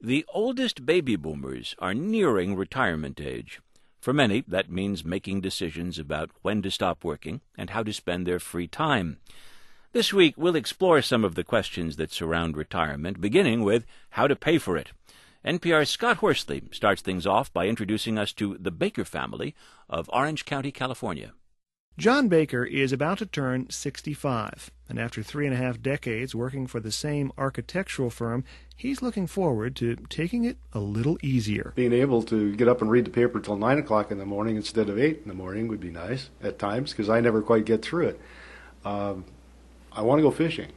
The oldest baby boomers are nearing retirement age. For many, that means making decisions about when to stop working and how to spend their free time. This week, we'll explore some of the questions that surround retirement, beginning with how to pay for it. NPR's Scott Horsley starts things off by introducing us to the Baker family of Orange County, California. John Baker is about to turn 65, and after 3.5 decades working for the same architectural firm, he's looking forward to taking it a little easier. Being able to get up and read the paper till 9 o'clock in the morning instead of 8 in the morning would be nice at times, because I never quite get through it. I want to go fishing.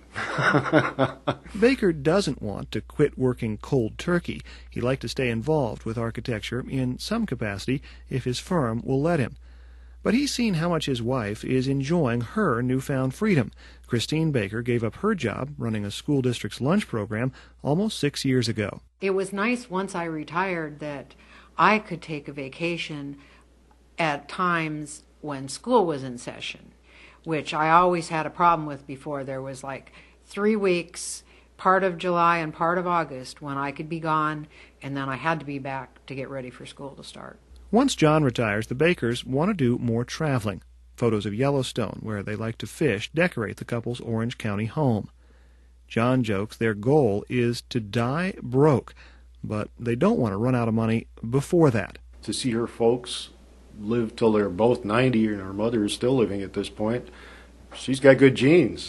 Baker doesn't want to quit working cold turkey. He'd like to stay involved with architecture in some capacity if his firm will let him. But he's seen how much his wife is enjoying her newfound freedom. Christine Baker gave up her job running a school district's lunch program almost 6 years ago. It was nice once I retired that I could take a vacation at times when school was in session, which I always had a problem with before. There was like 3 weeks, part of July and part of August, when I could be gone, and then I had to be back to get ready for school to start. Once John retires, the Bakers want to do more traveling. Photos of Yellowstone, where they like to fish, decorate the couple's Orange County home. John jokes their goal is to die broke, but they don't want to run out of money before that. To see her folks live till they're both 90, and her mother is still living at this point, she's got good genes.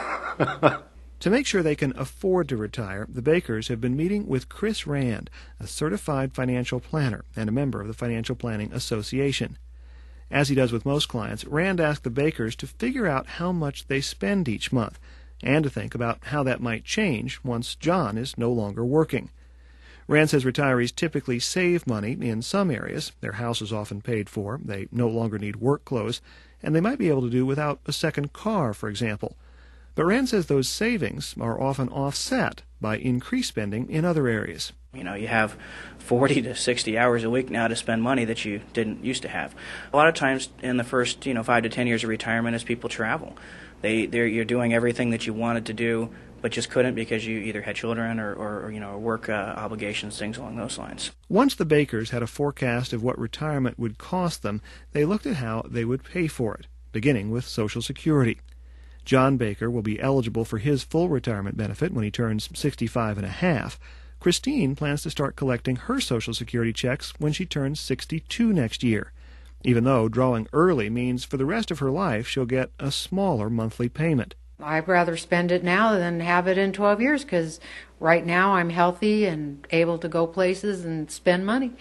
To make sure they can afford to retire, the Bakers have been meeting with Chris Rand, a certified financial planner and a member of the Financial Planning Association. As he does with most clients, Rand asked the Bakers to figure out how much they spend each month and to think about how that might change once John is no longer working. Rand says retirees typically save money in some areas. Their house is often paid for, they no longer need work clothes, and they might be able to do without a second car, for example. But Rand says those savings are often offset by increased spending in other areas. You know, you have 40 to 60 hours a week now to spend money that you didn't used to have. A lot of times in the first, 5 to 10 years of retirement as people travel, you're doing everything that you wanted to do but just couldn't because you either had children or work obligations, things along those lines. Once the Bakers had a forecast of what retirement would cost them, they looked at how they would pay for it, beginning with Social Security. John Baker will be eligible for his full retirement benefit when he turns 65 and a half. Christine plans to start collecting her Social Security checks when she turns 62 next year, even though drawing early means for the rest of her life she'll get a smaller monthly payment. I'd rather spend it now than have it in 12 years because right now I'm healthy and able to go places and spend money.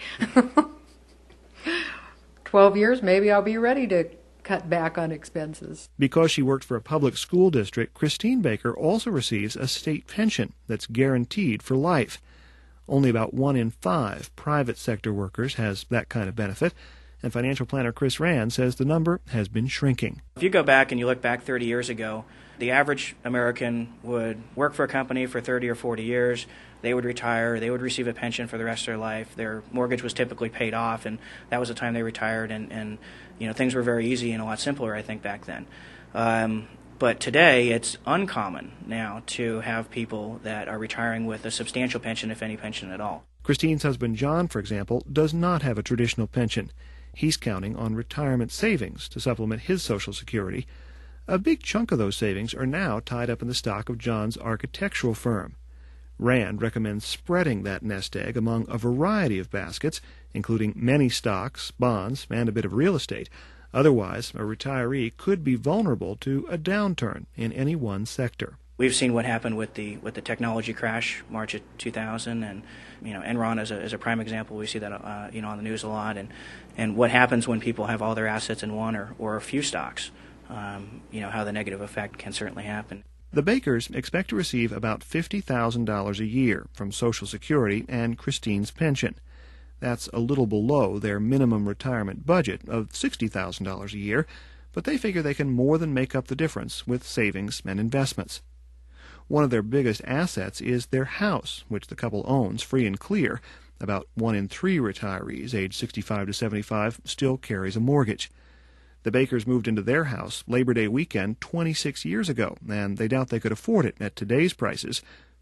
12 years, maybe I'll be ready to cut back on expenses. Because she worked for a public school district, Christine Baker also receives a state pension that's guaranteed for life. Only about 1 in 5 private sector workers has that kind of benefit, and financial planner Chris Rand says the number has been shrinking. If you go back and you look back 30 years ago, the average American would work for a company for 30 or 40 years. They would retire. They would receive a pension for the rest of their life. Their mortgage was typically paid off, and that was the time they retired. And things were very easy and a lot simpler, I think, back then. But today, it's uncommon now to have people that are retiring with a substantial pension, if any pension at all. Christine's husband, John, for example, does not have a traditional pension. He's counting on retirement savings to supplement his Social Security. A big chunk of those savings are now tied up in the stock of John's architectural firm. Rand recommends spreading that nest egg among a variety of baskets, including many stocks, bonds, and a bit of real estate. Otherwise, a retiree could be vulnerable to a downturn in any one sector. We've seen what happened with the technology crash, March of 2000, and Enron is a prime example. We see that on the news a lot, and what happens when people have all their assets in one or a few stocks. How the negative effect can certainly happen. The Bakers expect to receive about $50,000 a year from Social Security and Christine's pension. That's a little below their minimum retirement budget of $60,000 a year, but they figure they can more than make up the difference with savings and investments. One of their biggest assets is their house, which the couple owns free and clear. About 1 in 3 retirees aged 65 to 75 still carries a mortgage. The Bakers moved into their house Labor Day weekend 26 years ago, and they doubt they could afford it at today's prices.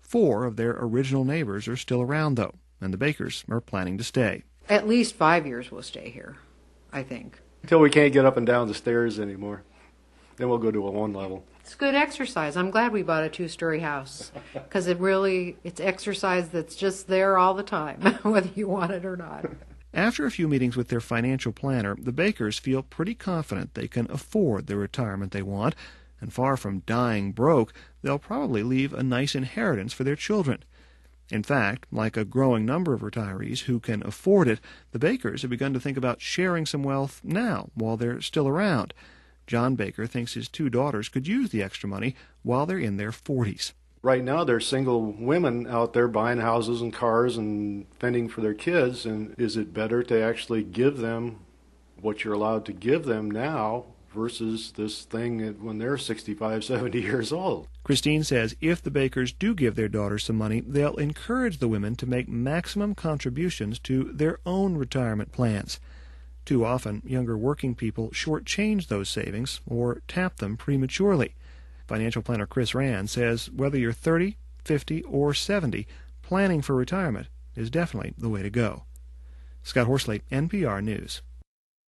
4 of their original neighbors are still around, though, and the Bakers are planning to stay. At least 5 years we'll stay here, I think. Until we can't get up and down the stairs anymore. Then we'll go to a 1 level. It's good exercise. I'm glad we bought a 2-story house because it's exercise that's just there all the time, whether you want it or not. After a few meetings with their financial planner, the Bakers feel pretty confident they can afford the retirement they want, and far from dying broke, they'll probably leave a nice inheritance for their children. In fact, like a growing number of retirees who can afford it, the Bakers have begun to think about sharing some wealth now while they're still around. John Baker thinks his 2 daughters could use the extra money while they're in their 40s. Right now, there's single women out there buying houses and cars and fending for their kids, and is it better to actually give them what you're allowed to give them now versus this thing when they're 65, 70 years old? Christine says if the Bakers do give their daughters some money, they'll encourage the women to make maximum contributions to their own retirement plans. Too often, younger working people shortchange those savings or tap them prematurely. Financial planner Chris Rand says whether you're 30, 50, or 70, planning for retirement is definitely the way to go. Scott Horsley, NPR News.